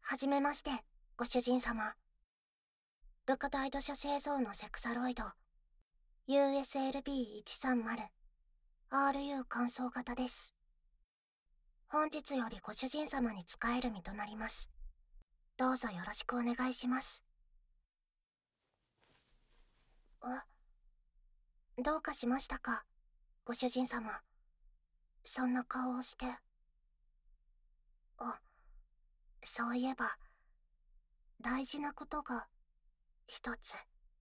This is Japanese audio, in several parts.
はじめまして、ご主人様。ルカダイド社製造のセクサロイド、USLB130、RU 乾燥型です。本日よりご主人様に仕える身となります。どうぞよろしくお願いします。どうかしましたか、ご主人様。そんな顔をして。そういえば、大事なことが一つ。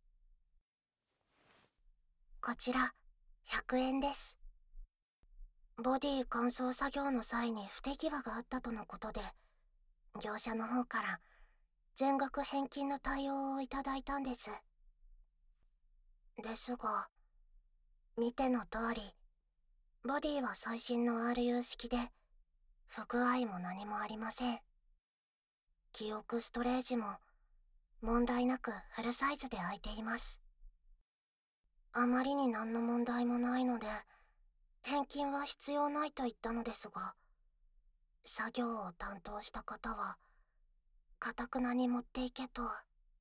こちら、100円です。ボディ乾燥作業の際に不手際があったとのことで、業者の方から全額返金の対応をいただいたんです。ですが、見ての通り、ボディは最新の RU 式で、不具合も何もありません。記憶ストレージも問題なくフルサイズで空いています。あまりに何の問題もないので、返金は必要ないと言ったのですが、作業を担当した方は、頑くなに持っていけと。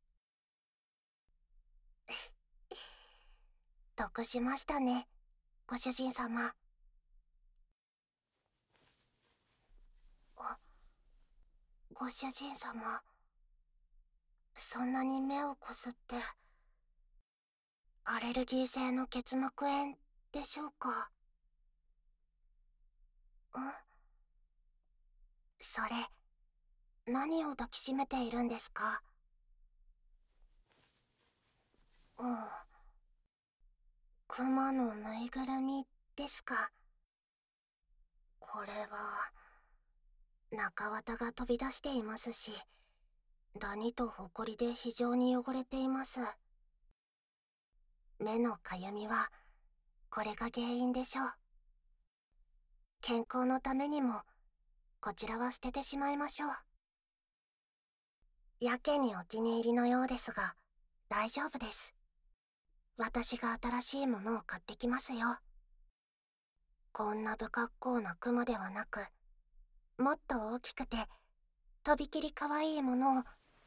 得しましたね、ご主人様。ご主人様、そんなに目をこすって、アレルギー性の結膜炎でしょうか。それ、何を抱きしめているんですか？クマのぬいぐるみですか。これは、中綿が飛び出していますし、ダニとホコリで非常に汚れています。目のかゆみは、これが原因でしょう。健康のためにも、こちらは捨ててしまいましょう。やけにお気に入りのようですが、大丈夫です。私が新しいものを買ってきますよ。こんな不格好なクマではなく、もっと大きくて、とびきり可愛いものを。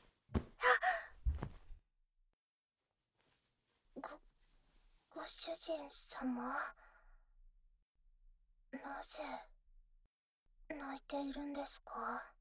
ご主人様、なぜ泣いているんですか？